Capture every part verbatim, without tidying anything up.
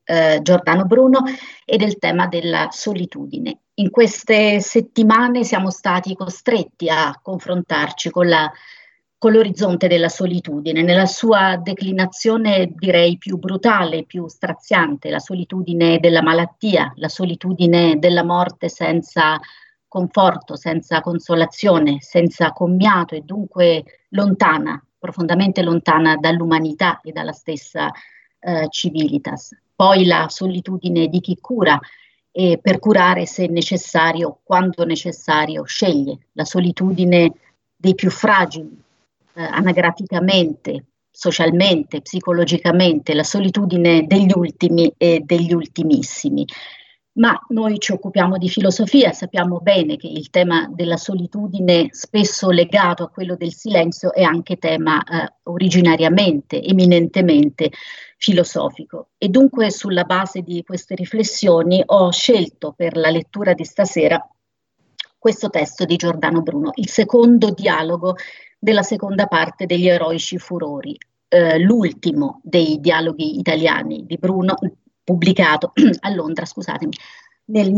eh, Giordano Bruno e del tema della solitudine. In queste settimane siamo stati costretti a confrontarci con la con l'orizzonte della solitudine, nella sua declinazione direi più brutale, più straziante, la solitudine della malattia, la solitudine della morte senza conforto, senza consolazione, senza commiato e dunque lontana, profondamente lontana dall'umanità e dalla stessa eh, civilitas. Poi la solitudine di chi cura e per curare se necessario, quando necessario, sceglie, la solitudine dei più fragili, eh, anagraficamente, socialmente, psicologicamente, la solitudine degli ultimi e degli ultimissimi. Ma noi ci occupiamo di filosofia, sappiamo bene che il tema della solitudine, spesso legato a quello del silenzio, è anche tema eh, originariamente, eminentemente filosofico. E dunque sulla base di queste riflessioni ho scelto per la lettura di stasera questo testo di Giordano Bruno, il secondo dialogo della seconda parte degli eroici furori, eh, l'ultimo dei dialoghi italiani di Bruno, pubblicato a Londra, scusatemi, nel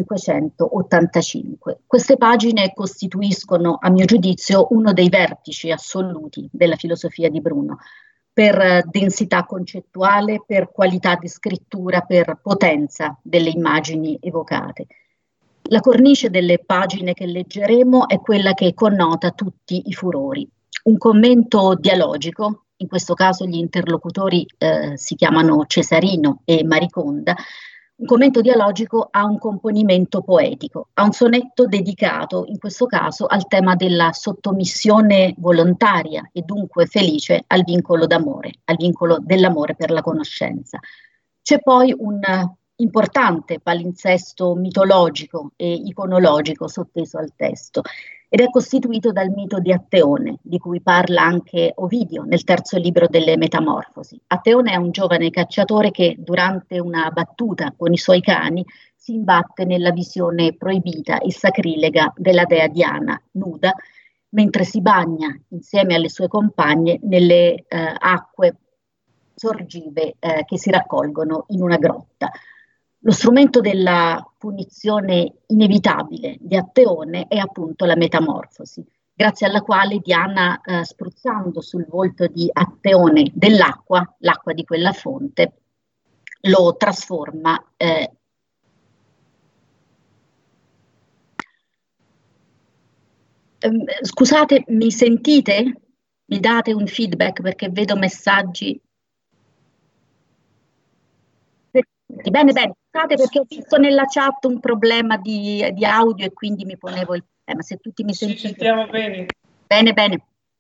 millecinquecentottantacinque. Queste pagine costituiscono, a mio giudizio, uno dei vertici assoluti della filosofia di Bruno, per densità concettuale, per qualità di scrittura, per potenza delle immagini evocate. La cornice delle pagine che leggeremo è quella che connota tutti i furori. Un commento dialogico, in questo caso gli interlocutori eh, si chiamano Cesarino e Mariconda, un commento dialogico ha un componimento poetico, ha un sonetto dedicato, in questo caso, al tema della sottomissione volontaria e dunque felice al vincolo d'amore, al vincolo dell'amore per la conoscenza. C'è poi un importante palinsesto mitologico e iconologico sotteso al testo ed è costituito dal mito di Atteone, di cui parla anche Ovidio nel terzo libro delle Metamorfosi. Atteone è un giovane cacciatore che durante una battuta con i suoi cani si imbatte nella visione proibita e sacrilega della dea Diana, nuda, mentre si bagna insieme alle sue compagne nelle eh, acque sorgive eh, che si raccolgono in una grotta. Lo strumento della punizione inevitabile di Atteone è appunto la metamorfosi, grazie alla quale Diana, eh, spruzzando sul volto di Atteone dell'acqua, l'acqua di quella fonte, lo trasforma eh, ehm, scusate, mi sentite? Mi date un feedback perché vedo messaggi. Bene, bene, scusate perché ho visto nella chat un problema di, di audio e quindi mi ponevo il problema. Se tutti mi sentite. Ci sentiamo bene. Bene, bene.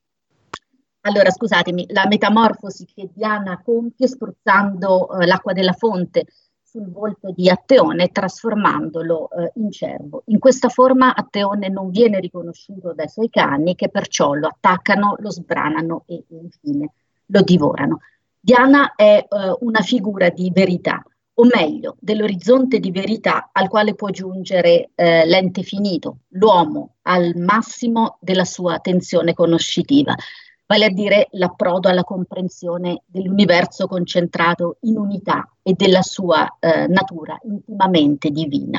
Allora, scusatemi, la metamorfosi che Diana compie spruzzando eh, l'acqua della fonte sul volto di Atteone, trasformandolo eh, in cervo. In questa forma Atteone non viene riconosciuto dai suoi cani, che perciò lo attaccano, lo sbranano e infine lo divorano. Diana è eh, una figura di verità, o meglio, dell'orizzonte di verità al quale può giungere eh, l'ente finito, l'uomo al massimo della sua tensione conoscitiva, vale a dire l'approdo alla comprensione dell'universo concentrato in unità e della sua eh, natura intimamente divina.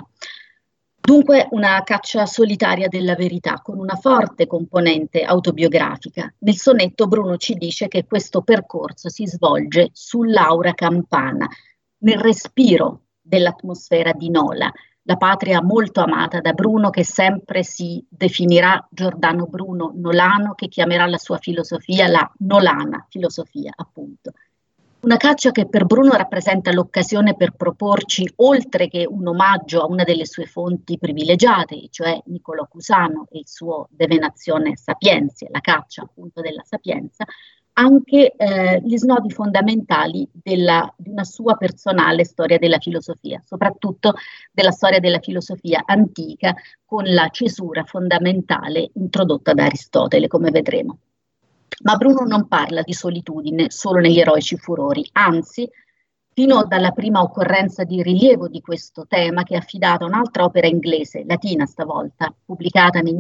Dunque una caccia solitaria della verità con una forte componente autobiografica. Nel sonetto Bruno ci dice che questo percorso si svolge sull'aura campana, nel respiro dell'atmosfera di Nola, la patria molto amata da Bruno, che sempre si definirà Giordano Bruno Nolano, che chiamerà la sua filosofia la Nolana filosofia, appunto. Una caccia che per Bruno rappresenta l'occasione per proporci, oltre che un omaggio a una delle sue fonti privilegiate, cioè Niccolò Cusano e il suo De Venatione Sapientiae, la caccia appunto della sapienza, anche eh, gli snodi fondamentali della, di una sua personale storia della filosofia, soprattutto della storia della filosofia antica, con la cesura fondamentale introdotta da Aristotele, come vedremo. Ma Bruno non parla di solitudine solo negli eroici furori, anzi, fino dalla prima occorrenza di rilievo di questo tema, che è affidata a un'altra opera inglese, latina stavolta, pubblicata nel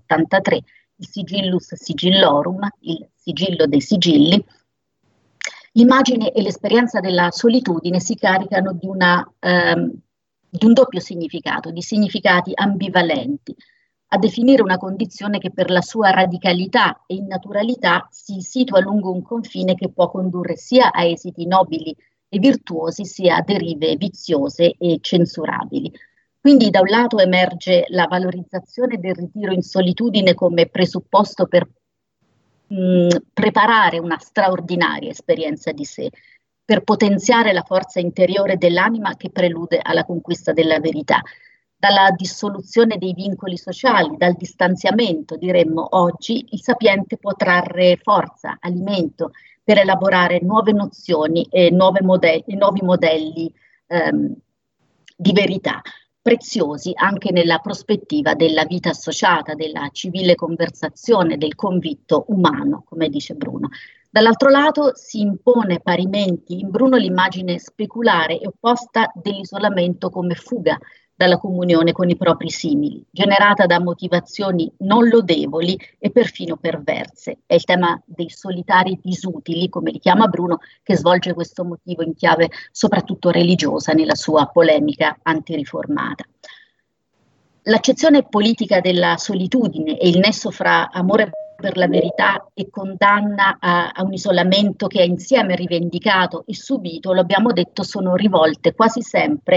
millecinquecentottantatré, il Sigillus Sigillorum, il sigillo dei sigilli, L'immagine e l'esperienza della solitudine si caricano di, una, ehm, di un doppio significato, di significati ambivalenti, a definire una condizione che per la sua radicalità e innaturalità si situa lungo un confine che può condurre sia a esiti nobili e virtuosi, sia a derive viziose e censurabili. Quindi da un lato emerge la valorizzazione del ritiro in solitudine come presupposto per mh, preparare una straordinaria esperienza di sé, per potenziare la forza interiore dell'anima che prelude alla conquista della verità. Dalla dissoluzione dei vincoli sociali, dal distanziamento, diremmo oggi, il sapiente può trarre forza, alimento per elaborare nuove nozioni e nuove modelli, nuovi modelli ehm, di verità, preziosi anche nella prospettiva della vita associata, della civile conversazione, del convitto umano, come dice Bruno. Dall'altro lato si impone parimenti in Bruno l'immagine speculare e opposta dell'isolamento come fuga dalla comunione con i propri simili, generata da motivazioni non lodevoli e perfino perverse. È il tema dei solitari disutili, come li chiama Bruno, che svolge questo motivo in chiave soprattutto religiosa nella sua polemica antiriformata. L'accezione politica della solitudine e il nesso fra amore per la verità e condanna a, a un isolamento che è insieme rivendicato e subito, lo abbiamo detto, sono rivolte quasi sempre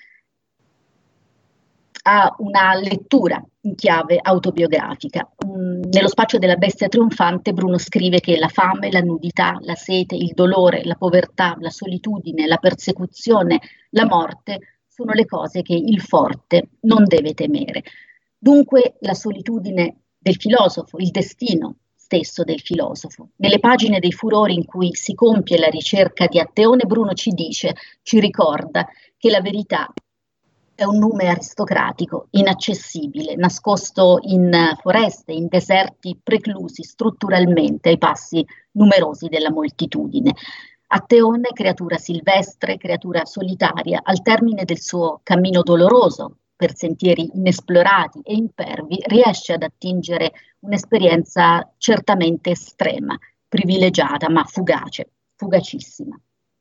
a una lettura in chiave autobiografica. Mm, nello spaccio della bestia trionfante Bruno scrive che la fame, la nudità, la sete, il dolore, la povertà, la solitudine, la persecuzione, la morte sono le cose che il forte non deve temere. Dunque la solitudine del filosofo, il destino stesso del filosofo. Nelle pagine dei furori in cui si compie la ricerca di Atteone, Bruno ci dice, ci ricorda che la verità è un nume aristocratico, inaccessibile, nascosto in foreste, in deserti preclusi strutturalmente ai passi numerosi della moltitudine. Atteone, creatura silvestre, creatura solitaria, al termine del suo cammino doloroso, per sentieri inesplorati e impervi, riesce ad attingere un'esperienza certamente estrema, privilegiata ma fugace, fugacissima.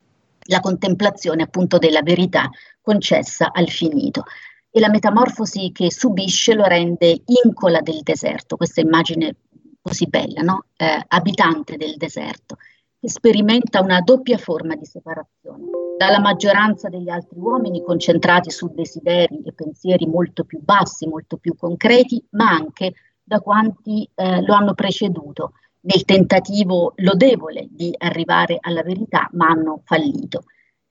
La contemplazione appunto della verità concessa al finito. E la metamorfosi che subisce lo rende incola del deserto, questa immagine così bella, no? Eh, abitante del deserto, che sperimenta una doppia forma di separazione, dalla maggioranza degli altri uomini concentrati su desideri e pensieri molto più bassi, molto più concreti, ma anche da quanti eh, lo hanno preceduto nel tentativo lodevole di arrivare alla verità, ma hanno fallito.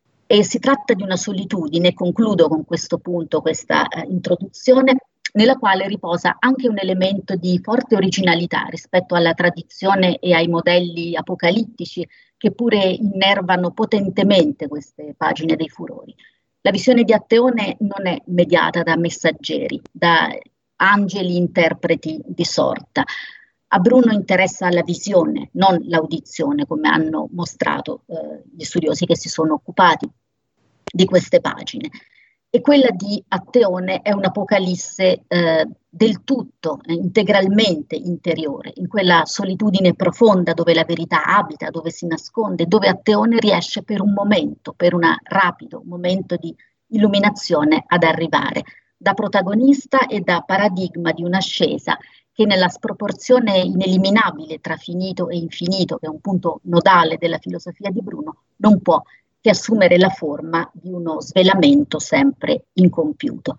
E si tratta di una solitudine, concludo con questo punto, questa eh, introduzione, nella quale riposa anche un elemento di forte originalità rispetto alla tradizione e ai modelli apocalittici che pure innervano potentemente queste pagine dei furori. La visione di Atteone non è mediata da messaggeri, da angeli interpreti di sorta. A Bruno interessa la visione, non l'audizione, come hanno mostrato eh, gli studiosi che si sono occupati di queste pagine. E quella di Atteone è un'apocalisse eh, del tutto, eh, integralmente interiore, in quella solitudine profonda dove la verità abita, dove si nasconde, dove Atteone riesce per un momento, per un rapido momento di illuminazione ad arrivare, da protagonista e da paradigma di un'ascesa che nella sproporzione ineliminabile tra finito e infinito, che è un punto nodale della filosofia di Bruno, non può che assumere la forma di uno svelamento sempre incompiuto.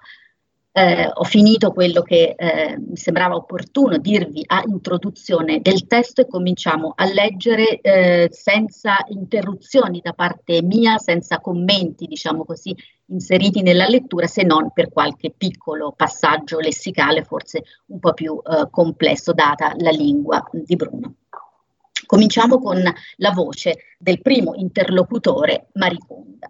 Eh, ho finito quello che eh, mi sembrava opportuno dirvi a introduzione del testo e cominciamo a leggere eh, senza interruzioni da parte mia, senza commenti, diciamo così, inseriti nella lettura, se non per qualche piccolo passaggio lessicale, forse un po' più eh, complesso, data la lingua di Bruno. Cominciamo con la voce del primo interlocutore, Mariconda.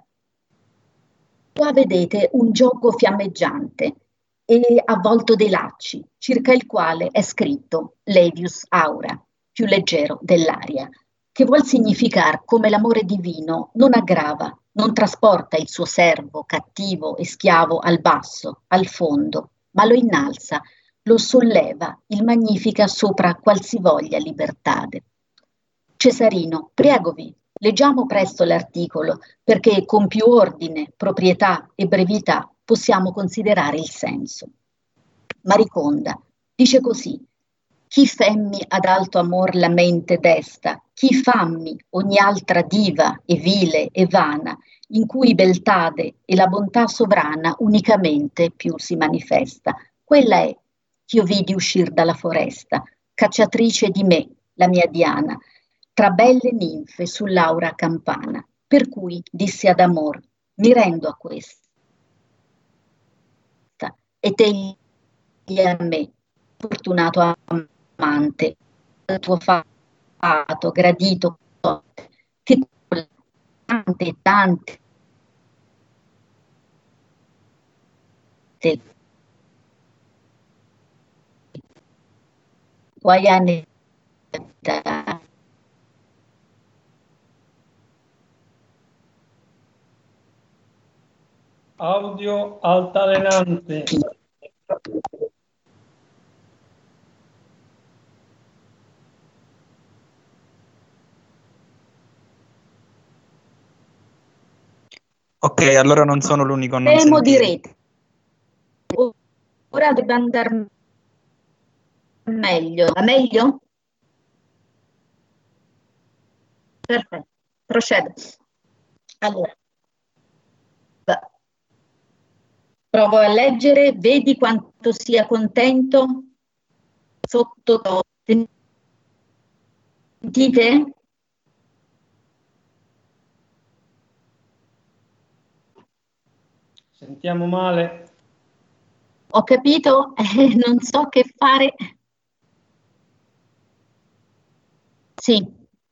Qua vedete un gioco fiammeggiante e avvolto dei lacci, circa il quale è scritto Levius Aura, più leggero dell'aria, che vuol significare come l'amore divino non aggrava, non trasporta il suo servo cattivo e schiavo al basso, al fondo, ma lo innalza, lo solleva, il magnifica sopra qualsivoglia libertade. Cesarino, pregovi, Leggiamo presto l'articolo, perché con più ordine, proprietà e brevità possiamo considerare il senso. Mariconda dice così: chi femmi ad alto amor la mente desta, chi fammi ogni altra diva e vile e vana, in cui beltade e la bontà sovrana unicamente più si manifesta. Quella è ch'io vidi uscir dalla foresta, cacciatrice di me, la mia Diana, tra belle ninfe sull'aura campana. Per cui dissi ad amor, mi rendo a questa, ed egli a me, fortunato amante, tuo fato, gradito, che tante e tante tuoi anni audio altalenante. Ok, allora non sono l'unico a non Temo sentire. direte. Ora deve andare meglio. Va meglio? Perfetto, procedo. Allora, provo a leggere, vedi quanto sia contento sotto. Sentite? Sentiamo male. Ho capito? Eh, non so che fare. Sì.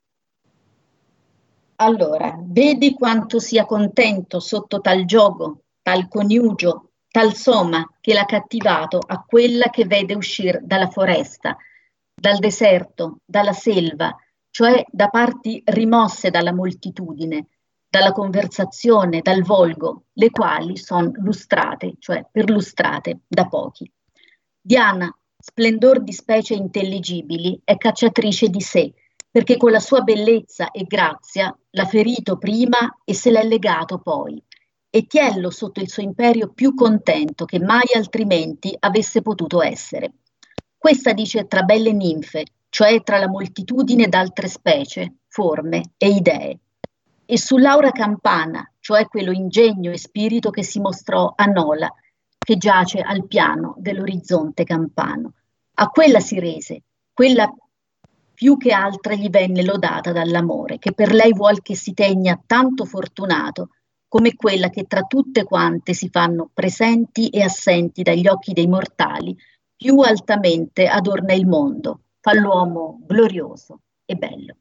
Allora, vedi quanto sia contento sotto tal giogo, tal coniugio, tal soma che l'ha cattivato a quella che vede uscir dalla foresta, dal deserto, dalla selva, cioè da parti rimosse dalla moltitudine, dalla conversazione, dal volgo, le quali sono lustrate, cioè perlustrate da pochi. Diana, splendor di specie intelligibili, è cacciatrice di sé, perché con la sua bellezza e grazia l'ha ferito prima e se l'è legato poi, e tiello sotto il suo imperio più contento che mai altrimenti avesse potuto essere. Questa dice tra belle ninfe, cioè tra la moltitudine d'altre specie, forme e idee, e sull'aura campana, cioè quello ingegno e spirito che si mostrò a Nola, che giace al piano dell'orizzonte campano. A quella si rese, quella più che altra gli venne lodata dall'amore, che per lei vuol che si tegna tanto fortunato come quella che tra tutte quante si fanno presenti e assenti dagli occhi dei mortali, più altamente adorna il mondo, fa l'uomo glorioso e bello.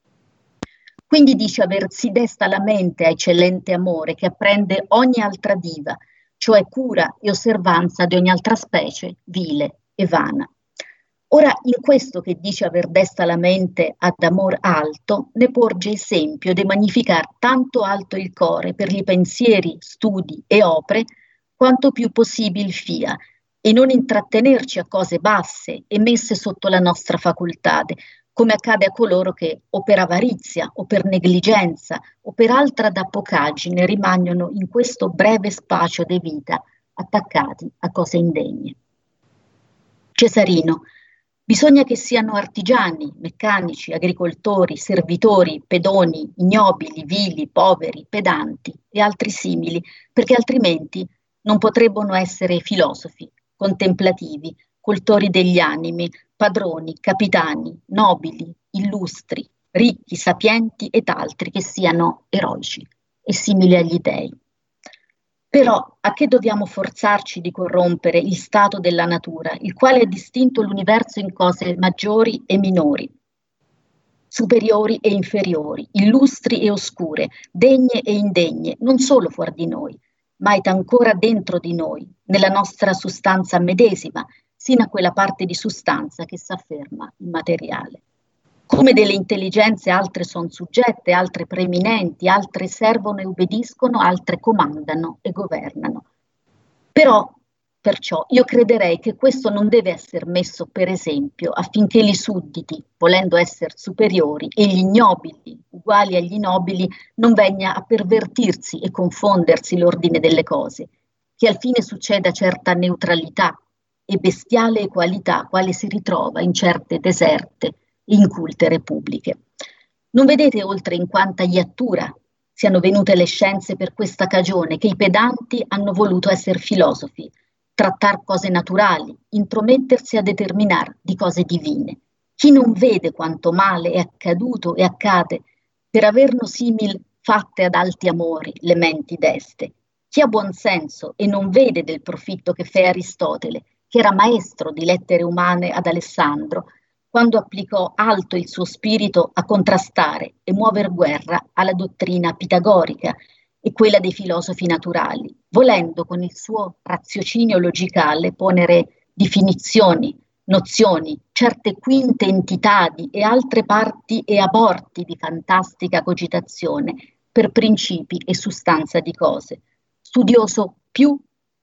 Quindi dice aversi desta la mente a eccellente amore che apprende ogni altra diva, cioè cura e osservanza di ogni altra specie, vile e vana. Ora, in questo che dice aver desta la mente ad amor alto, ne porge esempio de magnificar tanto alto il core per gli pensieri, studi e opere, quanto più possibil fia, e non intrattenerci a cose basse e messe sotto la nostra facoltade, come accade a coloro che o per avarizia o per negligenza o per altra dappocaggine rimangono in questo breve spazio de vita attaccati a cose indegne. Cesarino, bisogna che siano artigiani, meccanici, agricoltori, servitori, pedoni, ignobili, vili, poveri, pedanti e altri simili, perché altrimenti non potrebbero essere filosofi, contemplativi, cultori degli animi, padroni, capitani, nobili, illustri, ricchi, sapienti ed altri che siano eroici e simili agli dei. Però a che dobbiamo forzarci di corrompere il stato della natura, il quale ha distinto l'universo in cose maggiori e minori, superiori e inferiori, illustri e oscure, degne e indegne, non solo fuori di noi, ma ed ancora dentro di noi, nella nostra sostanza medesima, sino a quella parte di sostanza che s'afferma immateriale. Come delle intelligenze altre sono suggette, altre preeminenti, altre servono e obbediscono, altre comandano e governano. Però Perciò io crederei che questo non deve essere messo per esempio affinché i sudditi, volendo essere superiori, e gli ignobili, uguali agli nobili, non venga a pervertirsi e confondersi l'ordine delle cose, che al fine succeda certa neutralità e bestiale equalità, quale si ritrova in certe deserte e inculte repubbliche. Non vedete oltre in quanta iattura siano venute le scienze per questa cagione, che i pedanti hanno voluto essere filosofi, trattar cose naturali, intromettersi a determinar di cose divine. Chi non vede quanto male è accaduto e accade per averno simil fatte ad alti amori le menti deste? Chi ha buon senso e non vede del profitto che fe Aristotele, che era maestro di lettere umane ad Alessandro, quando applicò alto il suo spirito a contrastare e muover guerra alla dottrina pitagorica e quella dei filosofi naturali, volendo con il suo raziocinio logicale ponere definizioni, nozioni, certe quinte entitadi e altre parti e aborti di fantastica cogitazione per principi e sustanza di cose, studioso più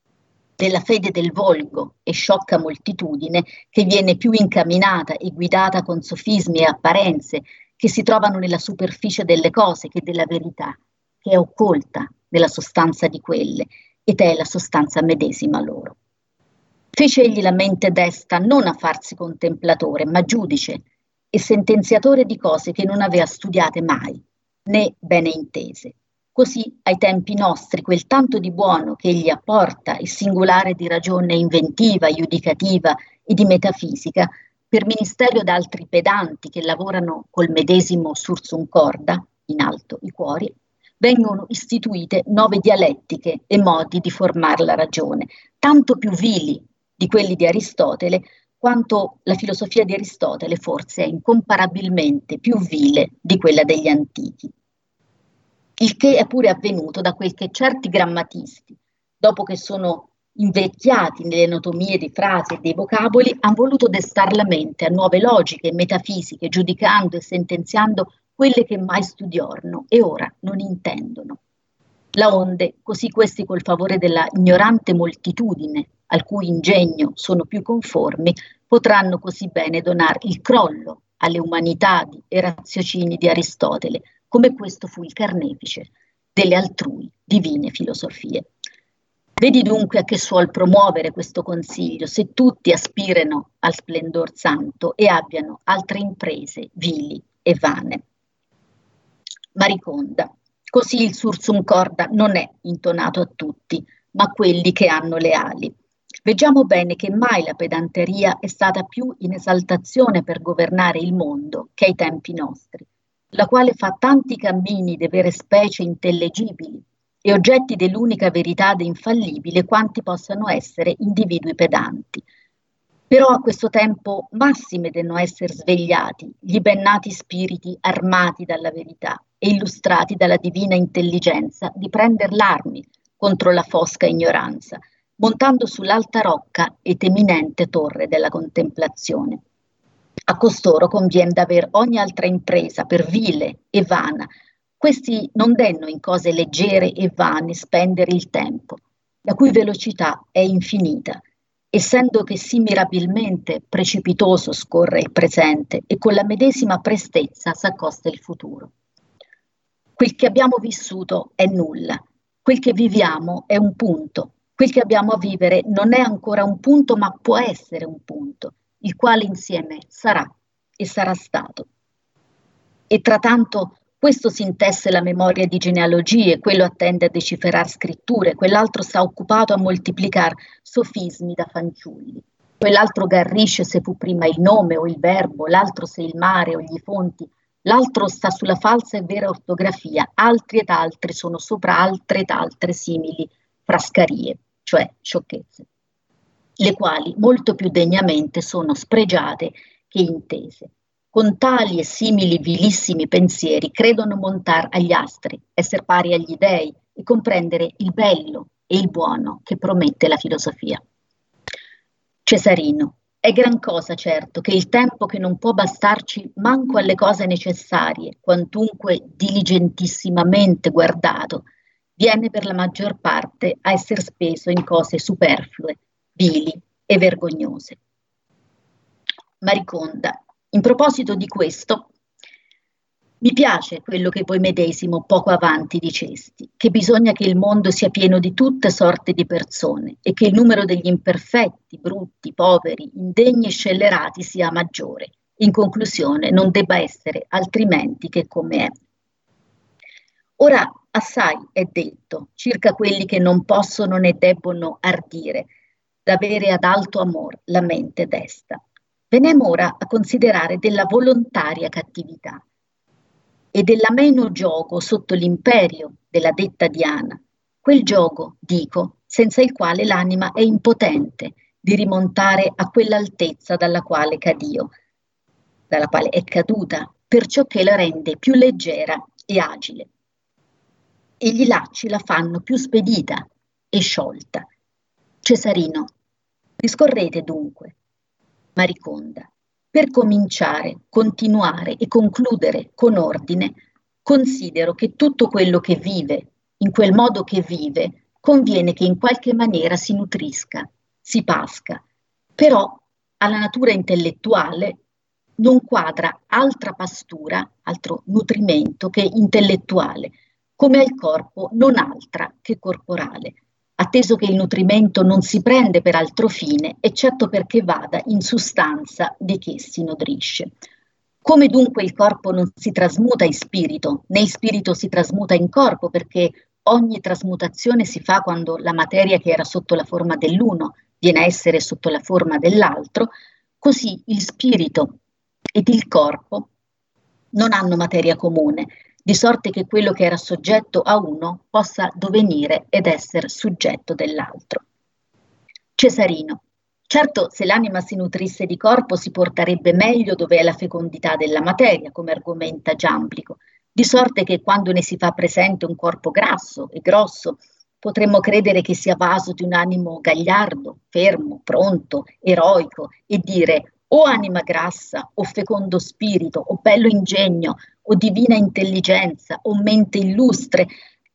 della fede del volgo e sciocca moltitudine che viene più incamminata e guidata con sofismi e apparenze che si trovano nella superficie delle cose che della verità, che è occulta nella sostanza di quelle, ed è la sostanza medesima loro. Fece egli la mente desta non a farsi contemplatore, ma giudice e sentenziatore di cose che non aveva studiate mai, né bene intese. Così ai tempi nostri quel tanto di buono che egli apporta e singolare di ragione inventiva, giudicativa e di metafisica, per ministerio d'altri pedanti che lavorano col medesimo sursum corda, in alto i cuori, vengono istituite nuove dialettiche e modi di formar la ragione, tanto più vili di quelli di Aristotele, quanto la filosofia di Aristotele forse è incomparabilmente più vile di quella degli antichi. Il che è pure avvenuto da quel che certi grammatisti, dopo che sono invecchiati nelle anatomie di frasi e dei vocaboli, hanno voluto destar la mente a nuove logiche e metafisiche, giudicando e sentenziando quelle che mai studiorno e ora non intendono. Laonde, così questi col favore della ignorante moltitudine, al cui ingegno sono più conformi, potranno così bene donar il crollo alle umanitadi e raziocini di Aristotele, come questo fu il carnefice delle altrui divine filosofie. Vedi dunque a che suol promuovere questo consiglio, se tutti aspirano al splendor santo e abbiano altre imprese vili e vane. Mariconda. Così il sursum corda non è intonato a tutti, ma a quelli che hanno le ali. Vediamo bene che mai la pedanteria è stata più in esaltazione per governare il mondo che ai tempi nostri, la quale fa tanti cammini de vere specie intellegibili e oggetti dell'unica verità infallibile quanti possano essere individui pedanti. Però a questo tempo massime devono essere svegliati gli bennati spiriti armati dalla verità e illustrati dalla divina intelligenza di prender l'armi contro la fosca ignoranza, montando sull'alta rocca ed eminente torre della contemplazione. A costoro conviene d'aver ogni altra impresa per vile e vana. Questi non denno in cose leggere e vane spendere il tempo, la cui velocità è infinita, essendo che sì mirabilmente precipitoso scorre il presente e con la medesima prestezza s'accosta il futuro. Quel che abbiamo vissuto è nulla, quel che viviamo è un punto, quel che abbiamo a vivere non è ancora un punto ma può essere un punto, il quale insieme sarà e sarà stato. E tra tanto questo si intesse la memoria di genealogie, quello attende a decifrar scritture, quell'altro sta occupato a moltiplicar sofismi da fanciulli, quell'altro garrisce se fu prima il nome o il verbo, l'altro se il mare o gli fonti, l'altro sta sulla falsa e vera ortografia, altri ed altri sono sopra altre ed altre simili frascarie, cioè sciocchezze, le quali molto più degnamente sono spregiate che intese. Con tali e simili vilissimi pensieri credono montar agli astri, esser pari agli dei e comprendere il bello e il buono che promette la filosofia. Cesarino, è gran cosa certo che il tempo che non può bastarci manco alle cose necessarie, quantunque diligentissimamente guardato, viene per la maggior parte a esser speso in cose superflue, vili e vergognose. Mariconda, in proposito di questo, mi piace quello che voi medesimo poco avanti dicesti, che bisogna che il mondo sia pieno di tutte sorte di persone e che il numero degli imperfetti, brutti, poveri, indegni e scellerati sia maggiore. In conclusione, non debba essere altrimenti che come è. Ora, assai è detto circa quelli che non possono né debbono ardire d'avere ad alto amor la mente desta. Veniamo ora a considerare della volontaria cattività e dell'ameno giogo sotto l'imperio della detta Diana, quel giogo, dico, senza il quale l'anima è impotente di rimontare a quell'altezza dalla quale cad'io, dalla quale è caduta, perciò che la rende più leggera e agile. E gli lacci la fanno più spedita e sciolta. Cesarino, discorrete dunque. Mariconda, per cominciare, continuare e concludere con ordine, considero che tutto quello che vive, in quel modo che vive, conviene che in qualche maniera si nutrisca, si pasca, però alla natura intellettuale non quadra altra pastura, altro nutrimento che intellettuale, come al corpo non altra che corporale, atteso che il nutrimento non si prende per altro fine, eccetto perché vada in sustanza di che si nodrisce. Come dunque il corpo non si trasmuta in spirito, né il spirito si trasmuta in corpo, perché ogni trasmutazione si fa quando la materia che era sotto la forma dell'uno viene a essere sotto la forma dell'altro, così il spirito ed il corpo non hanno materia comune, di sorte che quello che era soggetto a uno possa divenire ed essere soggetto dell'altro. Cesarino, certo se l'anima si nutrisse di corpo si porterebbe meglio dove è la fecondità della materia, come argomenta Giamblico, di sorte che quando ne si fa presente un corpo grasso e grosso, potremmo credere che sia vaso di un animo gagliardo, fermo, pronto, eroico, e dire o anima grassa, o fecondo spirito, o bello ingegno, o divina intelligenza, o mente illustre,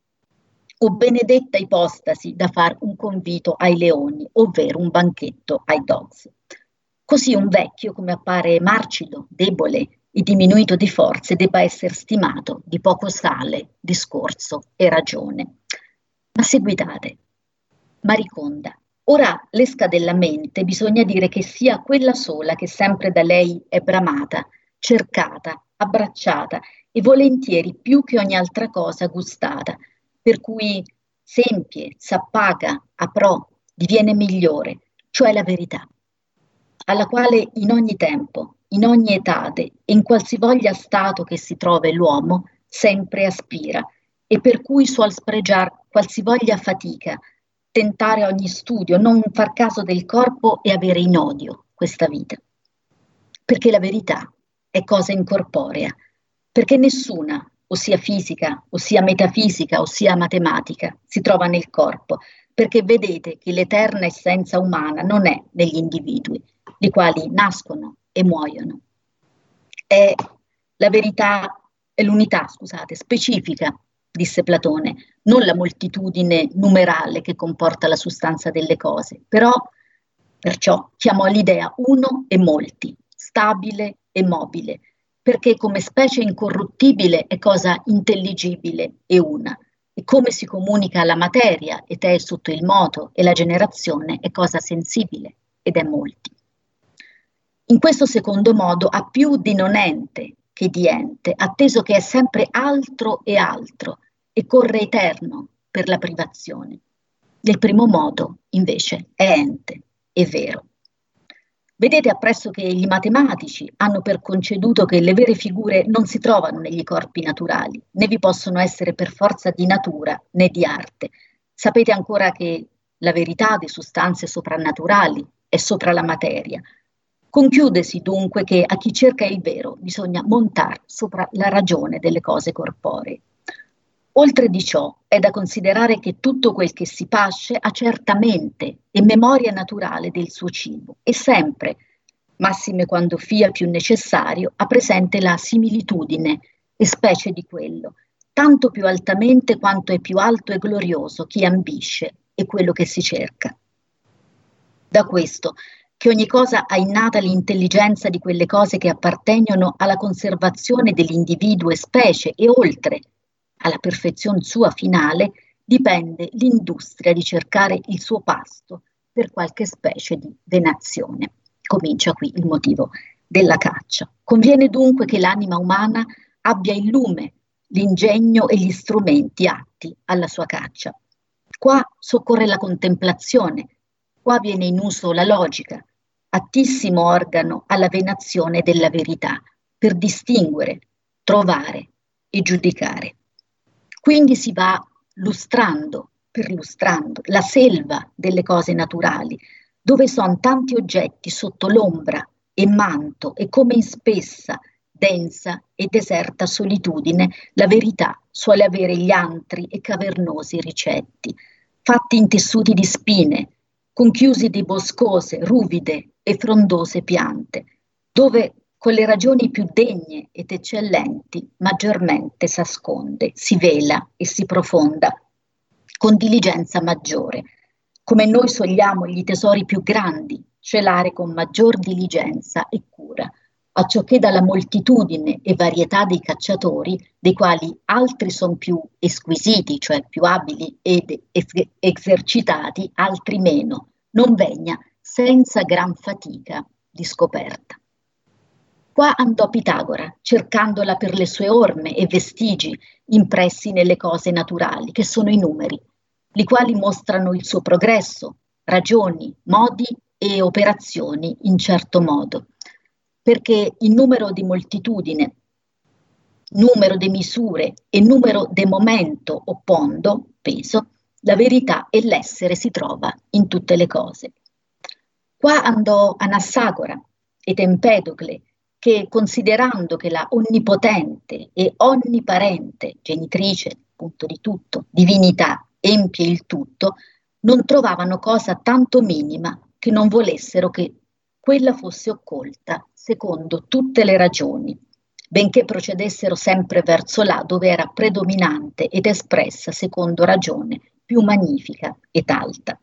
o benedetta ipostasi da far un convito ai leoni, ovvero un banchetto ai dogs. Così un vecchio, come appare marcido, debole e diminuito di forze, debba essere stimato di poco sale, discorso e ragione. Ma seguitate, Mariconda. Ora l'esca della mente bisogna dire che sia quella sola che sempre da lei è bramata, cercata, abbracciata e volentieri più che ogni altra cosa gustata, per cui s'empie, s'appaga, aprò, diviene migliore, cioè la verità, alla quale in ogni tempo, in ogni etade e in qualsivoglia stato che si trove l'uomo, sempre aspira, e per cui suol spregiar qualsivoglia fatica, tentare ogni studio, non far caso del corpo e avere in odio questa vita. Perché la verità è cosa incorporea, perché nessuna, ossia fisica, ossia metafisica, ossia matematica, si trova nel corpo, perché vedete che l'eterna essenza umana non è negli individui, i quali nascono e muoiono. È la verità, è l'unità, scusate, specifica, disse Platone, non la moltitudine numerale che comporta la sostanza delle cose, però perciò chiamò l'idea uno e molti, stabile e mobile, perché come specie incorruttibile è cosa intelligibile e una, e come si comunica la materia ed è sotto il moto e la generazione è cosa sensibile ed è molti. In questo secondo modo ha più di non ente che di ente, atteso che è sempre altro e altro e corre eterno per la privazione. Nel primo modo, invece, è ente, è vero. Vedete appresso che gli matematici hanno per conceduto che le vere figure non si trovano negli corpi naturali, né vi possono essere per forza di natura né di arte. Sapete ancora che la verità di sostanze soprannaturali è sopra la materia. Conchiudesi dunque che a chi cerca il vero bisogna montar sopra la ragione delle cose corporee. Oltre di ciò è da considerare che tutto quel che si pasce ha certamente e memoria naturale del suo cibo e sempre, massime quando fia più necessario, ha presente la similitudine e specie di quello, tanto più altamente quanto è più alto e glorioso chi ambisce e quello che si cerca. Da questo, che ogni cosa ha innata l'intelligenza di quelle cose che appartengono alla conservazione dell'individuo e specie e oltre alla perfezione sua finale, dipende l'industria di cercare il suo pasto per qualche specie di venazione. Comincia qui il motivo della caccia. Conviene dunque che l'anima umana abbia il lume, l'ingegno e gli strumenti atti alla sua caccia. Qua soccorre la contemplazione, qua viene in uso la logica, attissimo organo alla venazione della verità, per distinguere, trovare e giudicare. Quindi si va lustrando, perlustrando, la selva delle cose naturali, dove sono tanti oggetti sotto l'ombra e manto e come in spessa, densa e deserta solitudine, la verità suole avere gli antri e cavernosi ricetti, fatti in tessuti di spine, conchiusi di boscose, ruvide e frondose piante, dove con le ragioni più degne ed eccellenti maggiormente s'asconde, si vela e si profonda con diligenza maggiore, come noi sogliamo gli tesori più grandi celare con maggior diligenza e cura, acciò che dalla moltitudine e varietà dei cacciatori, dei quali altri sono più esquisiti, cioè più abili ed es- esercitati, altri meno, non vegna senza gran fatica di scoperta. Qua andò Pitagora, cercandola per le sue orme e vestigi impressi nelle cose naturali, che sono i numeri, li quali mostrano il suo progresso, ragioni, modi e operazioni in certo modo, perché il numero di moltitudine, numero di misure e numero di momento o pondo, peso, la verità e l'essere si trova in tutte le cose. Qua andò Anassagora ed Empedocle, che considerando che la onnipotente e onniparente genitrice, punto di tutto, divinità, empie il tutto, non trovavano cosa tanto minima che non volessero che quella fosse occulta secondo tutte le ragioni, benché procedessero sempre verso là dove era predominante ed espressa secondo ragione più magnifica ed alta.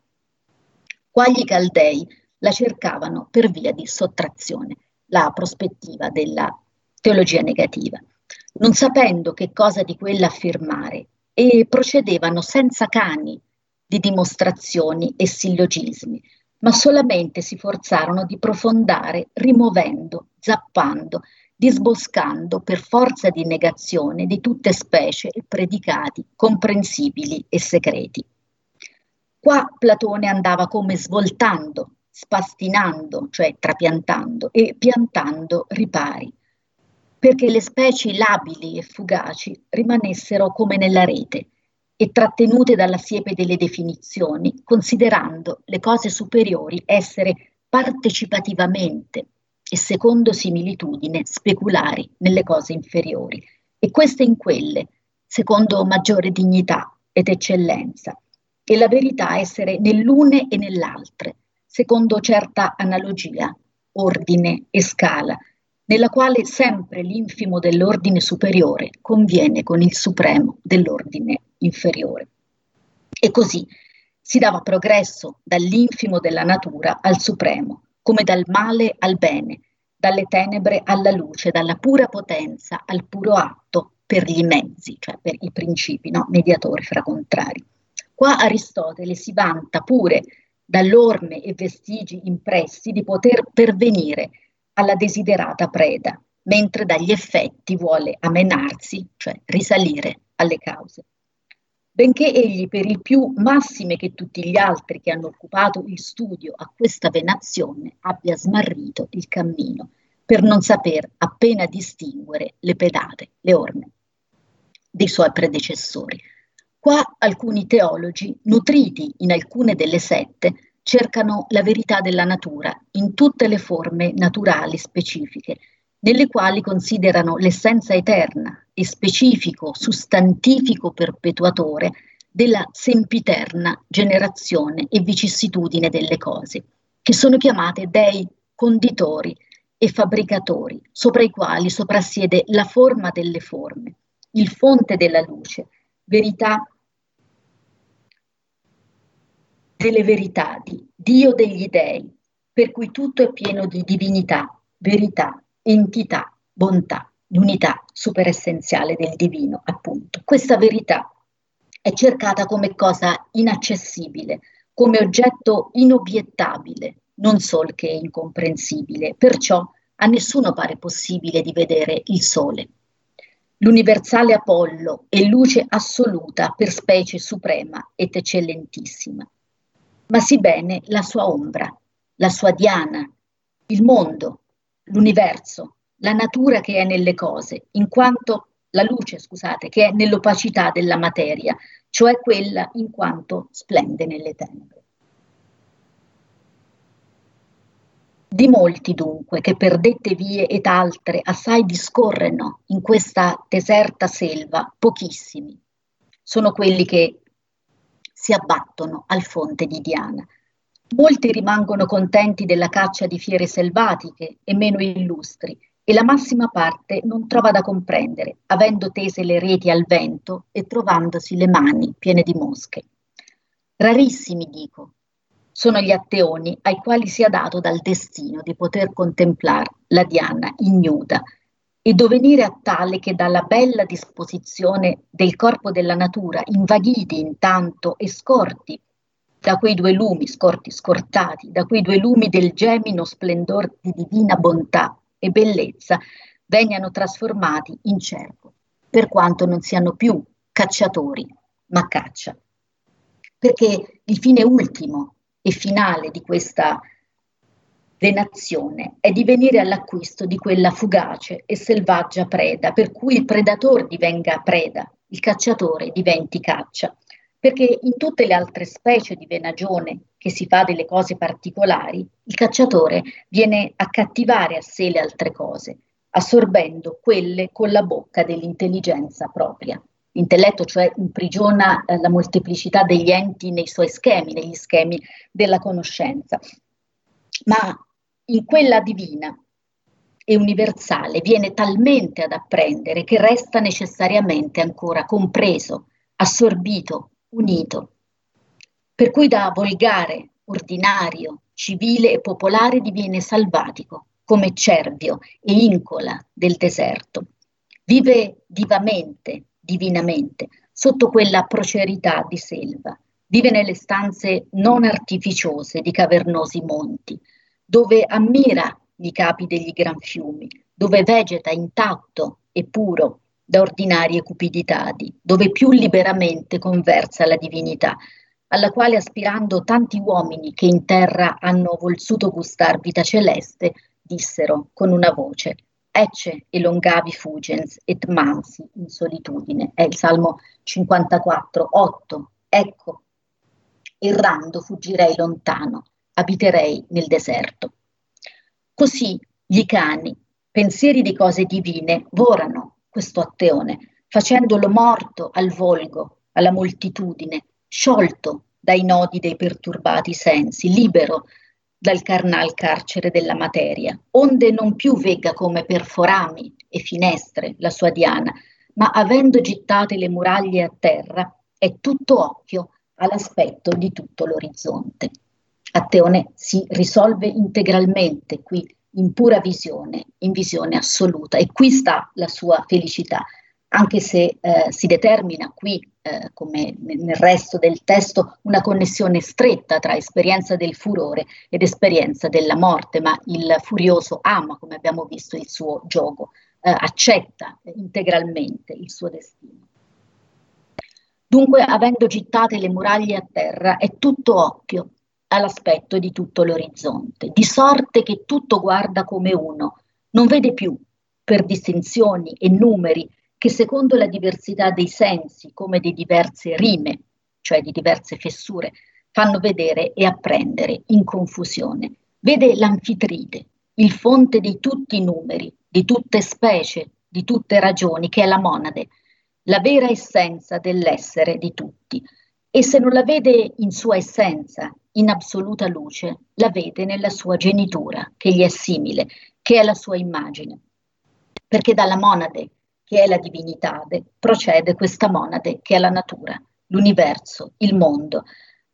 Qua gli Caldei la cercavano per via di sottrazione, la prospettiva della teologia negativa, non sapendo che cosa di quella affermare, e procedevano senza cani di dimostrazioni e sillogismi, ma solamente si forzarono di profondare rimuovendo, zappando, disboscando per forza di negazione di tutte specie e predicati comprensibili e segreti. Qua Platone andava come svoltando, spastinando, cioè trapiantando, e piantando ripari, perché le specie labili e fugaci rimanessero come nella rete e trattenute dalla siepe delle definizioni, considerando le cose superiori essere partecipativamente e secondo similitudine speculari nelle cose inferiori, e queste in quelle, secondo maggiore dignità ed eccellenza, e la verità essere nell'une e nell'altre, secondo certa analogia, ordine e scala, nella quale sempre l'infimo dell'ordine superiore conviene con il supremo dell'ordine inferiore. E così si dava progresso dall'infimo della natura al supremo, come dal male al bene, dalle tenebre alla luce, dalla pura potenza al puro atto per gli mezzi, cioè per i principi, no? Mediatori fra contrari. Qua Aristotele si vanta pure dall'orme e vestigi impressi di poter pervenire alla desiderata preda, mentre dagli effetti vuole amenarsi, cioè risalire alle cause. Benché egli per il più massime che tutti gli altri che hanno occupato il studio a questa venazione abbia smarrito il cammino, per non saper appena distinguere le pedate, le orme dei suoi predecessori. Qua alcuni teologi, nutriti in alcune delle sette, cercano la verità della natura in tutte le forme naturali specifiche, nelle quali considerano l'essenza eterna e specifico sustantifico perpetuatore della sempiterna generazione e vicissitudine delle cose, che sono chiamate dei conditori e fabbricatori, sopra i quali soprassiede la forma delle forme, il fonte della luce, verità delle verità, Dio degli dei, per cui tutto è pieno di divinità, verità, entità, bontà, l'unità superessenziale del divino, appunto. Questa verità è cercata come cosa inaccessibile, come oggetto inobiettabile, non sol che incomprensibile, perciò a nessuno pare possibile di vedere il sole. L'universale Apollo è luce assoluta per specie suprema ed eccellentissima, ma sì bene la sua ombra, la sua Diana, il mondo, l'universo, la natura che è nelle cose, in quanto la luce, scusate, che è nell'opacità della materia, cioè quella in quanto splende nelle tenebre. Di molti dunque che per dette vie ed altre assai discorrono in questa deserta selva, pochissimi sono quelli che si abbattono al fonte di Diana. Molti rimangono contenti della caccia di fiere selvatiche e meno illustri, e la massima parte non trova da comprendere, avendo tese le reti al vento e trovandosi le mani piene di mosche. Rarissimi, dico, sono gli atteoni ai quali sia dato dal destino di poter contemplare la Diana ignuda e dovenire a tale che dalla bella disposizione del corpo della natura, invaghiti intanto e scorti da quei due lumi, scorti scortati, da quei due lumi del gemino splendor di divina bontà e bellezza, vengano trasformati in cerco, per quanto non siano più cacciatori, ma caccia. Perché il fine ultimo e finale di questa venazione è di venire all'acquisto di quella fugace e selvaggia preda, per cui il predatore divenga preda, il cacciatore diventi caccia, perché in tutte le altre specie di venagione che si fa delle cose particolari, il cacciatore viene a cattivare a sé le altre cose, assorbendo quelle con la bocca dell'intelligenza propria. L'intelletto, cioè, imprigiona eh, la molteplicità degli enti nei suoi schemi, negli schemi della conoscenza. Ma in quella divina e universale viene talmente ad apprendere che resta necessariamente ancora compreso, assorbito, unito. Per cui da volgare, ordinario, civile e popolare diviene salvatico, come cervio e incola del deserto. Vive vivamente, divinamente, sotto quella procerità di selva. Vive nelle stanze non artificiose di cavernosi monti, dove ammira i capi degli gran fiumi, dove vegeta intatto e puro da ordinarie cupiditadi, dove più liberamente conversa la divinità, alla quale aspirando tanti uomini che in terra hanno volsuto gustar vita celeste, dissero con una voce: Ecce elongavi fugens et mansi in solitudine. È il Salmo cinquantaquattro, otto. Ecco, errando fuggirei lontano, abiterei nel deserto. Così gli cani, pensieri di cose divine, vorano questo atteone, facendolo morto al volgo, alla moltitudine, sciolto dai nodi dei perturbati sensi, libero dal carnal carcere della materia, onde non più vegga come per forami e finestre la sua Diana, ma avendo gittate le muraglie a terra, è tutto occhio all'aspetto di tutto l'orizzonte. Atteone si risolve integralmente qui, in pura visione, in visione assoluta, e qui sta la sua felicità, anche se eh, si determina qui, eh, come nel resto del testo, una connessione stretta tra esperienza del furore ed esperienza della morte, ma il furioso ama, come abbiamo visto, il suo gioco, eh, accetta integralmente il suo destino. Dunque, avendo gittate le muraglie a terra, è tutto occhio all'aspetto di tutto l'orizzonte, di sorte che tutto guarda come uno, non vede più per distinzioni e numeri che secondo la diversità dei sensi, come di diverse rime, cioè di diverse fessure, fanno vedere e apprendere in confusione. Vede l'anfitride, il fonte di tutti i numeri, di tutte specie, di tutte ragioni, che è la monade, la vera essenza dell'essere di tutti. E se non la vede in sua essenza, in assoluta luce, la vede nella sua genitura, che gli è simile, che è la sua immagine. Perché dalla monade, che è la divinità, procede questa monade che è la natura, l'universo, il mondo.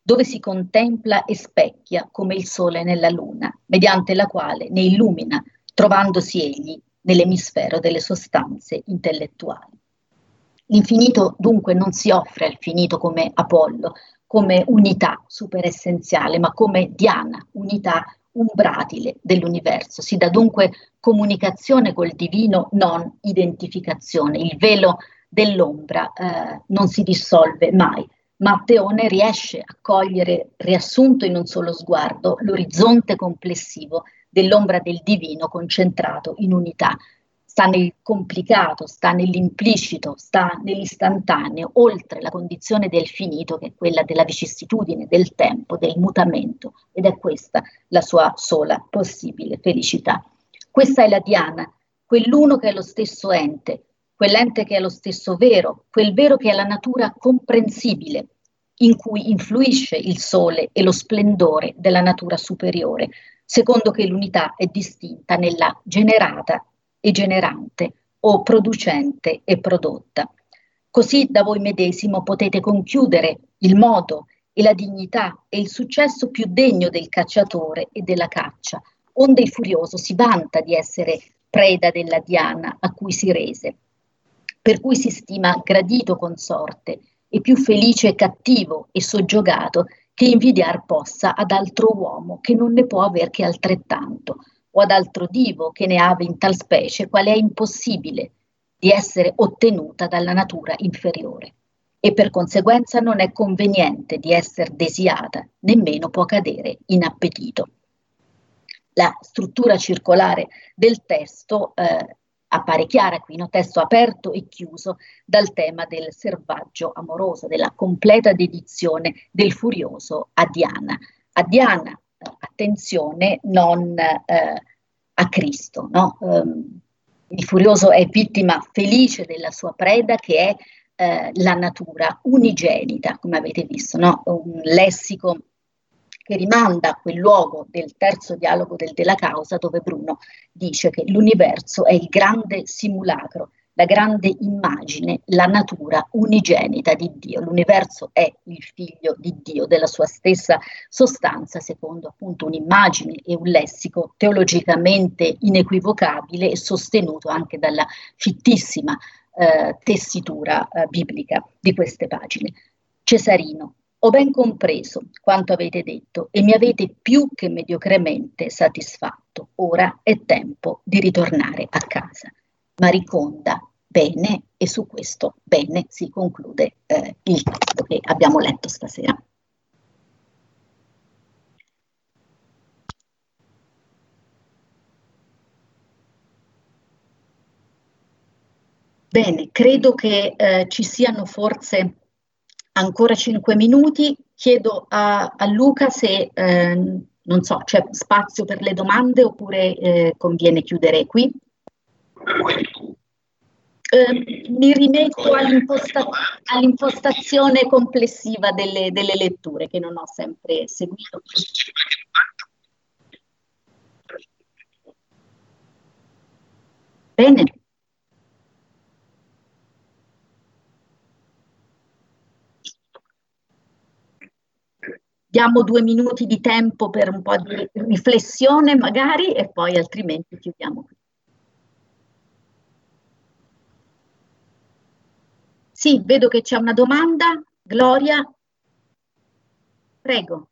dove si contempla e specchia come il sole nella luna, mediante la quale ne illumina, trovandosi egli nell'emisfero delle sostanze intellettuali. L'infinito dunque non si offre al finito come Apollo, come unità superessenziale, ma come Diana, unità umbratile dell'universo. Si dà dunque comunicazione col divino, non identificazione. Il velo dell'ombra eh, non si dissolve mai, ma Teone riesce a cogliere, riassunto in un solo sguardo, l'orizzonte complessivo dell'ombra del divino concentrato in unità. Sta nel complicato, sta nell'implicito, sta nell'istantaneo, oltre la condizione del finito, che è quella della vicissitudine, del tempo, del mutamento, ed è questa la sua sola possibile felicità. Questa è la Diana, quell'uno che è lo stesso ente, quell'ente che è lo stesso vero, quel vero che è la natura comprensibile, in cui influisce il sole e lo splendore della natura superiore, secondo che l'unità è distinta nella generata e generante o producente e prodotta. Così da voi medesimo potete conchiudere il modo e la dignità e il successo più degno del cacciatore e della caccia, onde il furioso si vanta di essere preda della Diana a cui si rese, per cui si stima gradito consorte e più felice e cattivo e soggiogato che invidiar possa ad altro uomo che non ne può aver che altrettanto, o ad altro divo che ne ave in tal specie, quale è impossibile di essere ottenuta dalla natura inferiore, e per conseguenza non è conveniente di essere desiata, nemmeno può cadere in appetito. La struttura circolare del testo eh, appare chiara qui, no? Testo aperto e chiuso dal tema del servaggio amoroso, della completa dedizione del furioso a Diana. A Diana, attenzione, non eh, a Cristo, no? Um, il furioso è vittima felice della sua preda, che è eh, la natura unigenita, come avete visto, no? Un lessico che rimanda a quel luogo del terzo dialogo del Della Causa, dove Bruno dice che l'universo è il grande simulacro, la grande immagine, la natura unigenita di Dio. L'universo è il figlio di Dio, della sua stessa sostanza, secondo appunto un'immagine e un lessico teologicamente inequivocabile e sostenuto anche dalla fittissima eh, tessitura eh, biblica di queste pagine. Cesarino: ho ben compreso quanto avete detto e mi avete più che mediocremente satisfatto. Ora è tempo di ritornare a casa. Mariconda: bene, e su questo bene si conclude eh, il testo che abbiamo letto stasera. Bene, credo che eh, ci siano forse ancora cinque minuti. Chiedo a, a Luca se, eh, non so, c'è spazio per le domande oppure eh, conviene chiudere qui. Eh, mi rimetto all'imposta- all'impostazione complessiva delle, delle letture, che non ho sempre seguito. Bene. Diamo due minuti di tempo per un po' di riflessione magari e poi altrimenti chiudiamo qui. Sì, vedo che c'è una domanda. Gloria, prego.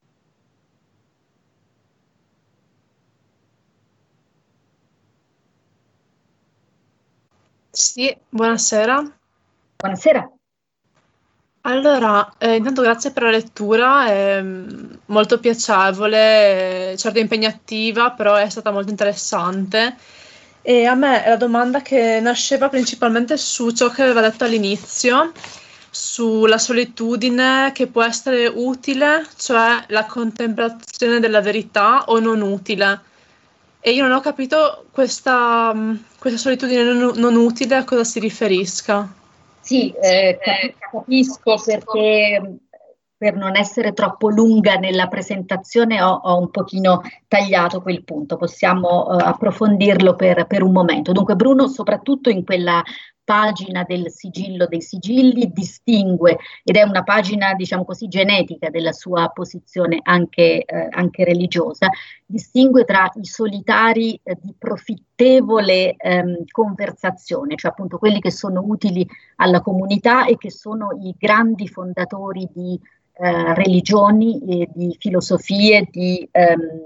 Sì, buonasera. Buonasera. Allora, eh, intanto grazie per la lettura, è mm, molto piacevole, eh, certo impegnativa, però è stata molto interessante. E a me la domanda che nasceva principalmente su ciò che aveva detto all'inizio, sulla solitudine che può essere utile, cioè la contemplazione della verità, o non utile. E io non ho capito questa, mm, questa solitudine non, non utile a cosa si riferisca. Sì, eh, capisco, perché per non essere troppo lunga nella presentazione ho, ho un pochino tagliato quel punto, possiamo uh, approfondirlo per, per un momento. Dunque Bruno, soprattutto in quella pagina del sigillo dei sigilli, distingue, ed è una pagina, diciamo così, genetica della sua posizione anche, eh, anche religiosa, distingue tra i solitari eh, di profittevole ehm, conversazione, cioè appunto quelli che sono utili alla comunità e che sono i grandi fondatori di eh, religioni, e di filosofie, di ehm,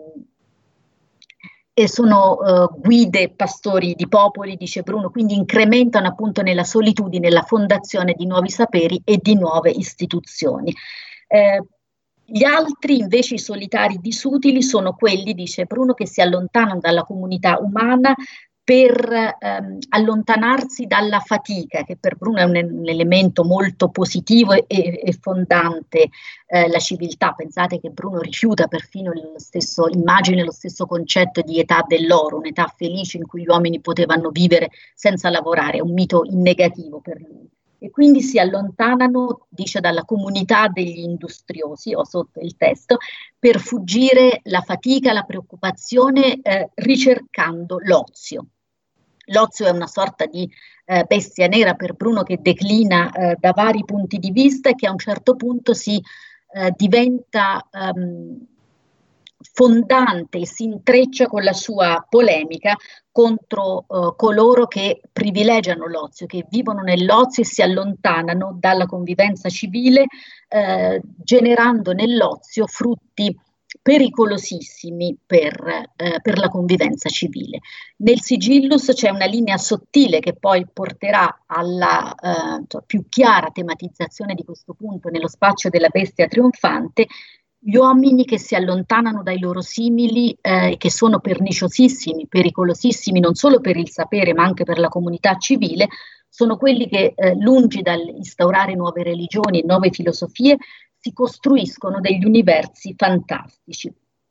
e sono uh, guide, pastori di popoli, dice Bruno, quindi incrementano appunto nella solitudine la fondazione di nuovi saperi e di nuove istituzioni. Eh, gli altri, invece, i solitari disutili, sono quelli, dice Bruno, che si allontanano dalla comunità umana per ehm, allontanarsi dalla fatica, che per Bruno è un, un elemento molto positivo e, e fondante eh, la civiltà. Pensate che Bruno rifiuta perfino lo stesso, immagine lo stesso concetto di età dell'oro, un'età felice in cui gli uomini potevano vivere senza lavorare, è un mito in negativo per lui. E quindi si allontanano, dice, dalla comunità degli industriosi, ho sotto il testo, per fuggire la fatica, la preoccupazione, eh, ricercando l'ozio. L'ozio è una sorta di eh, bestia nera per Bruno che declina eh, da vari punti di vista e che a un certo punto si eh, diventa um, fondante e si intreccia con la sua polemica contro uh, coloro che privilegiano l'ozio, che vivono nell'ozio e si allontanano dalla convivenza civile, eh, generando nell'ozio frutti pericolosissimi per, eh, per la convivenza civile. Nel Sigillus c'è una linea sottile che poi porterà alla eh, cioè, più chiara tematizzazione di questo punto nello spaccio della bestia trionfante. Gli uomini che si allontanano dai loro simili, eh, che sono perniciosissimi, pericolosissimi non solo per il sapere ma anche per la comunità civile, sono quelli che, eh, lungi dall'instaurare nuove religioni e nuove filosofie, si costruiscono degli universi fantastici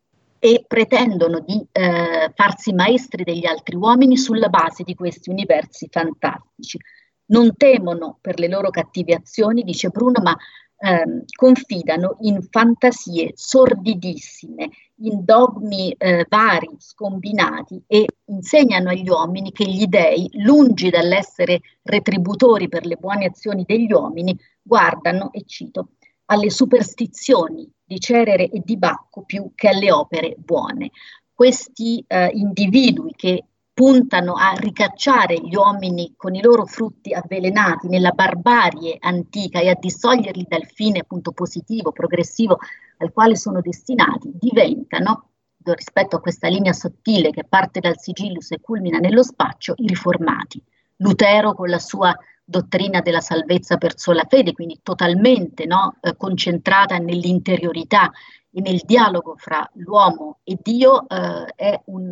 e pretendono di eh, farsi maestri degli altri uomini sulla base di questi universi fantastici. Non temono per le loro cattive azioni, dice Bruno, ma ehm, confidano in fantasie sordidissime, in dogmi eh, vari, scombinati, e insegnano agli uomini che gli dei, lungi dall'essere retributori per le buone azioni degli uomini, guardano, e cito, alle superstizioni di Cerere e di Bacco più che alle opere buone. Questi eh, individui che puntano a ricacciare gli uomini con i loro frutti avvelenati nella barbarie antica e a distoglierli dal fine appunto positivo, progressivo al quale sono destinati, diventano, rispetto a questa linea sottile che parte dal Sigillus e culmina nello spaccio, i riformati. Lutero con la sua dottrina della salvezza per sola fede, quindi totalmente no, eh, concentrata nell'interiorità e nel dialogo fra l'uomo e Dio, eh, è un,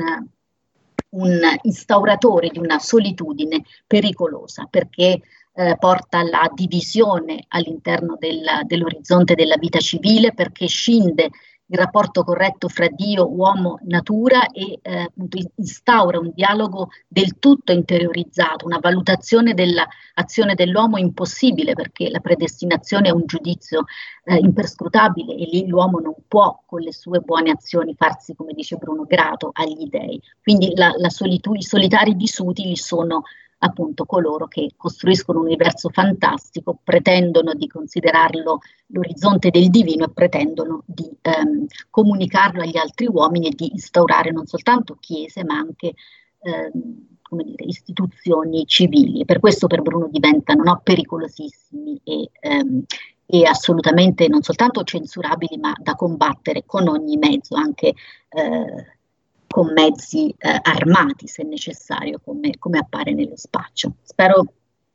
un instauratore di una solitudine pericolosa, perché eh, porta alla divisione all'interno del, dell'orizzonte della vita civile, perché scinde il rapporto corretto fra Dio, uomo, natura e eh, appunto instaura un dialogo del tutto interiorizzato, una valutazione dell'azione dell'uomo impossibile, perché la predestinazione è un giudizio eh, imperscrutabile e lì l'uomo non può con le sue buone azioni farsi, come dice Bruno, grato agli dei. Quindi la, la solitu- i solitari disutili sono appunto coloro che costruiscono un universo fantastico, pretendono di considerarlo l'orizzonte del divino e pretendono di ehm, comunicarlo agli altri uomini e di instaurare non soltanto chiese ma anche ehm, come dire, istituzioni civili. Per questo per Bruno diventano no, pericolosissimi e, ehm, e assolutamente non soltanto censurabili ma da combattere con ogni mezzo, anche eh, con mezzi eh, armati se necessario, come, come appare nello spaccio. Spero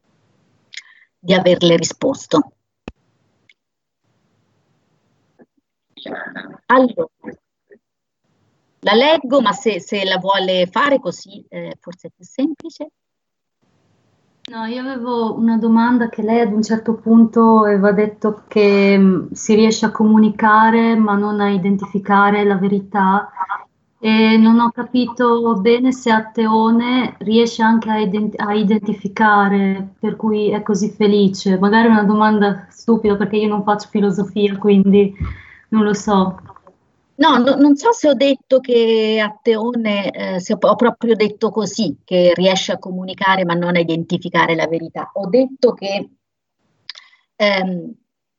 di averle risposto. Allora, la leggo, ma se, se la vuole fare così eh, forse è più semplice. No, io avevo una domanda, che lei ad un certo punto aveva detto che mh, si riesce a comunicare ma non a identificare la verità. E non ho capito bene se Atteone riesce anche a, ident- a identificare, per cui è così felice. Magari è una domanda stupida perché io non faccio filosofia, quindi non lo so. No, no, non so se ho detto che Atteone, eh, se ho, ho proprio detto così, che riesce a comunicare ma non a identificare la verità. Ho detto che ehm,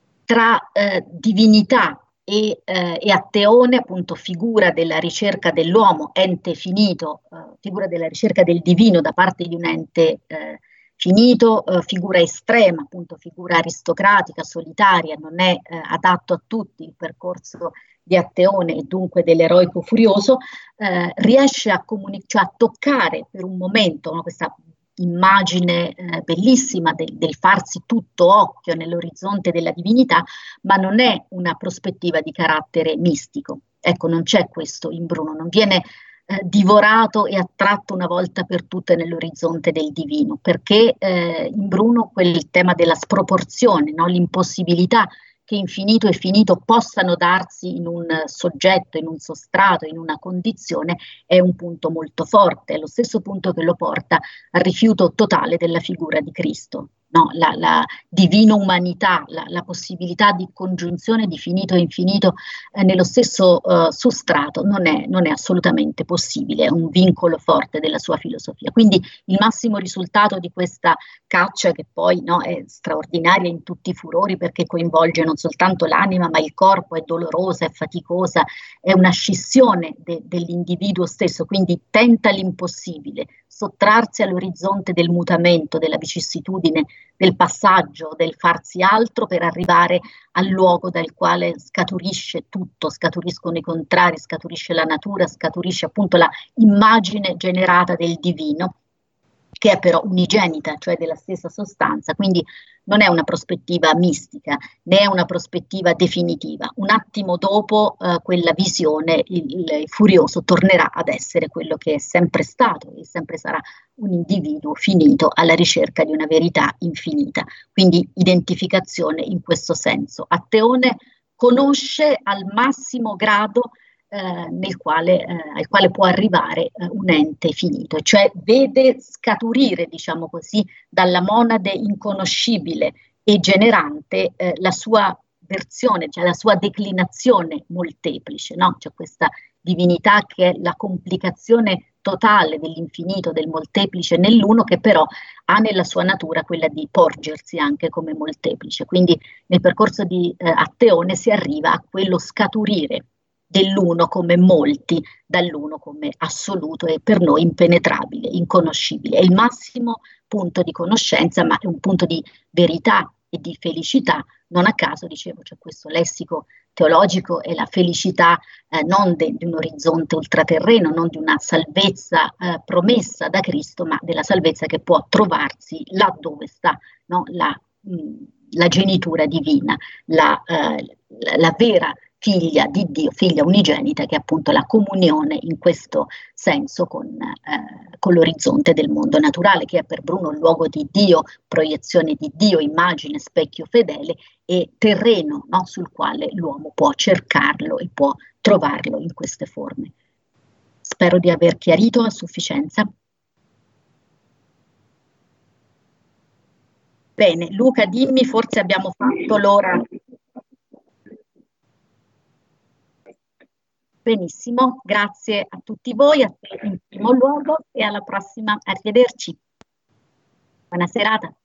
tra eh, divinità e, eh, e Atteone, appunto figura della ricerca dell'uomo, ente finito, eh, figura della ricerca del divino da parte di un ente eh, finito, eh, figura estrema, appunto figura aristocratica, solitaria, non è eh, adatto a tutti il percorso di Atteone e dunque dell'eroico furioso, eh, riesce a, comuni- cioè a toccare per un momento, no, questa immagine eh, bellissima del, del farsi tutto occhio nell'orizzonte della divinità, ma non è una prospettiva di carattere mistico. Ecco, non c'è questo in Bruno, non viene eh, divorato e attratto una volta per tutte nell'orizzonte del divino, perché eh, in Bruno quel tema della sproporzione, no? L'impossibilità che infinito e finito possano darsi in un soggetto, in un sostrato, in una condizione, è un punto molto forte, è lo stesso punto che lo porta al rifiuto totale della figura di Cristo. No, la, la divina umanità, la, la possibilità di congiunzione di finito e infinito eh, nello stesso eh, sostrato non è, non è assolutamente possibile, è un vincolo forte della sua filosofia. Quindi il massimo risultato di questa caccia, che poi no, è straordinaria in tutti i furori perché coinvolge non soltanto l'anima ma il corpo, è dolorosa, è faticosa, è una scissione de, dell'individuo stesso, quindi tenta l'impossibile, sottrarsi all'orizzonte del mutamento, della vicissitudine, del passaggio, del farsi altro per arrivare al luogo dal quale scaturisce tutto, scaturiscono i contrari, scaturisce la natura, scaturisce appunto la immagine generata del divino, che è però unigenita, cioè della stessa sostanza, quindi non è una prospettiva mistica, né è una prospettiva definitiva. Un attimo dopo eh, quella visione, il, il furioso tornerà ad essere quello che è sempre stato e sempre sarà un individuo finito alla ricerca di una verità infinita. Quindi identificazione in questo senso. Atteone conosce al massimo grado Eh, nel quale, eh, al quale può arrivare eh, un ente finito, cioè vede scaturire, diciamo così, dalla monade inconoscibile e generante eh, la sua versione, cioè la sua declinazione molteplice, no? C'è questa divinità che è la complicazione totale dell'infinito, del molteplice nell'uno, che però ha nella sua natura quella di porgersi anche come molteplice. Quindi nel percorso di eh, Atteone si arriva a quello scaturire dell'uno come molti, dall'uno come assoluto e per noi impenetrabile, inconoscibile. È il massimo punto di conoscenza, ma è un punto di verità e di felicità. Non a caso, dicevo, c'è questo lessico teologico e la felicità eh, non de, di un orizzonte ultraterreno, non di una salvezza eh, promessa da Cristo, ma della salvezza che può trovarsi là dove sta, no? la, mh, la genitura divina, la, eh, la, la vera figlia di Dio, figlia unigenita, che è appunto la comunione in questo senso con, eh, con l'orizzonte del mondo naturale, che è per Bruno il luogo di Dio, proiezione di Dio, immagine, specchio fedele e terreno, no, sul quale l'uomo può cercarlo e può trovarlo in queste forme. Spero di aver chiarito a sufficienza. Bene, Luca, dimmi, forse abbiamo fatto l'ora. Benissimo, grazie a tutti voi, a te in primo luogo e alla prossima, arrivederci. Buona serata.